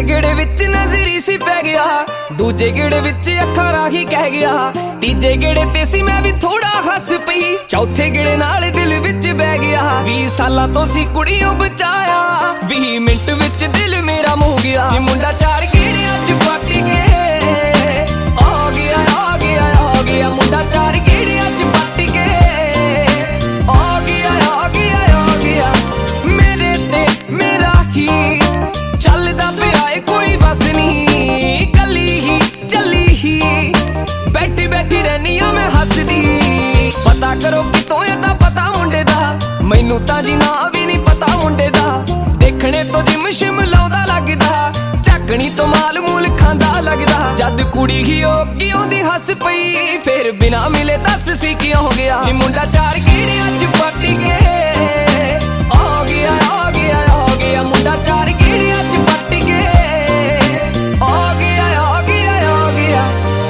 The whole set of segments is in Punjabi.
ਗੇੜੇ ਵਿੱਚ ਨਜ਼ਰੀ ਸੀ ਪੈ ਗਿਆ, ਦੂਜੇ ਗੇੜੇ ਵਿੱਚ ਅੱਖਾਂ ਰਾਹੀ ਕਹਿ ਗਿਆ, ਤੀਜੇ ਗੇੜੇ ਤੇ ਸੀ ਮੈਂ ਵੀ ਥੋੜਾ ਹੱਸ ਪਈ, ਚੌਥੇ ਗੇੜੇ ਨਾਲ ਦਿਲ ਵਿੱਚ ਬਹਿ ਗਿਆ। 20 ਸਾਲਾਂ ਤੋਂ ਸੀ ਕੁੜੀਆਂ ਬਚਾਇਆ, 20 ਮਿੰਟ ਵਿੱਚ ਦਿਲ ਮੇਰਾ ਮੁਹ ਗਿਆ। ਇਹ ਮੁੰਡਾ 4 ਗੇੜਿਆਂ ਚ ਪੱਟ ਕੇ ਆ ਗਿਆ, ਆ ਗਿਆ, ਆ ਗਿਆ। ਮੁੰਡਾ 4 ਗੇੜਿਆਂ ਚ ਪੱਟ ਕੇ ਆ ਗਿਆ, ਆ ਗਿਆ, ਆ ਗਿਆ। ਮੇਰੇ ਤੇ ਮੇਰਾ ਹੀ ਚੱਲਦਾ ਪਿਆ ਏ, ਕੋਈ ਵਸ ਨਹੀਂ, ਕੱਲੀ ਹੀ ਚੱਲੀ ਹੀ, ਬੈਠੀ ਬੈਠੀ ਰਹਿਨੀ ਆ ਮੈਂ ਹੱਸਦੀ। ਪਤਾ ਕਰੋ ਕਿਤੋਂ ਇਹਦਾ ਪਤਾ ਮੁੰਡੇ ਦਾ, ਮੈਨੂੰ ਤਾਂ ਜੀ ਨਾ ਵੀ ਨਹੀਂ ਪਤਾ ਮੁੰਡੇ ਦਾ। ਦੇਖਣੇ ਤੋਂ ਜਿਮ ਸ਼ਿਮ ਲਾਉਂਦਾ ਲੱਗਦਾ, ਝਾਕਣੀ ਤੋਂ ਮਾਲ ਮੂਲ ਖਾਂਦਾ ਲੱਗਦਾ। ਜਦ ਕੁੜੀ ਹੀ ਉਹ ਕਿਉਂ ਦੀ ਹੱਸ ਪਈ, ਫੇਰ ਬਿਨਾ ਮਿਲੇ ਦੱਸ ਸੀ ਕਿਉਂ ਗਿਆ। ਇਹ ਮੁੰਡਾ 4 ਗੇੜਿਆਂ ਚ ਪੱਟ ਕੇ ਆ ਗਿਆ, ਆ ਗਿਆ, ਆ ਗਿਆ। ਮੁੰਡਾ 4 ਗੇੜਿਆਂ ਚ ਪੱਟ ਕੇ ਆ ਗਿਆ, ਆ ਗਿਆ, ਆ ਗਿਆ।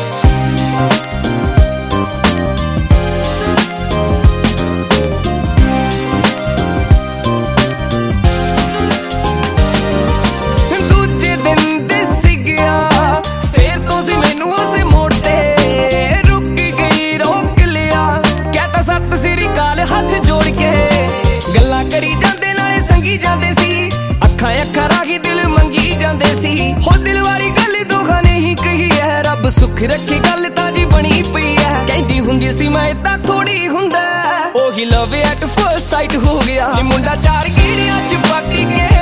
ਦੂਜੇ ਦਿਨ ਦਿਸ ਗਿਆ, ਫੇਰ ਤੋਂ ਸੀ ਮੈਨੂੰ ਉਸੇ ਮੋੜ ਤੇ, ਰੁਕ ਗਈ ਰੋਕ ਲਿਆ, ਕਹਿਤਾ ਸਤਿ ਸ੍ਰੀ ਅਕਾਲ ਹੱਥ ਜੋੜ ਕੇ। ਗੱਲਾਂ ਕਰੀ ਜਾਂਦੇ ਨਾਲੇ ਸੰਗੀ ਜਾਂਦੇ ਸੀ, ਅੱਖਾਂ ਅੱਖਾਂ ਰਾਹੀ ਦਿਲ ਮੰਗੀ ਜਾਂਦੇ ਸੀ। ਹੋ ਦਿਲ ਵਾਲੀ ਗੱਲ ਦੋਹਾਂ ਨੇ ਹੀ ਕਹੀ ਹੈ, ਰੱਬ ਸੁੱਖ ਰੱਖੇ ਗੱਲ ਤਾਂ ਜੀ ਬਣੀ ਪਈ ਹੈ। ਕਹਿੰਦੀ ਹੁੰਦੀ ਸੀ ਮੈਂ ਤਾਂ ਥੋੜੀ ਹੁੰਦਾ, ਉਹੀ ਲਵ ਐਟ ਫਸਟ ਸਾਈਟ ਹੋ ਗਿਆ। ਇਹ ਮੁੰਡਾ 4 ਗੇੜਿਆਂ ਚ ਪੱਟ ਕੇ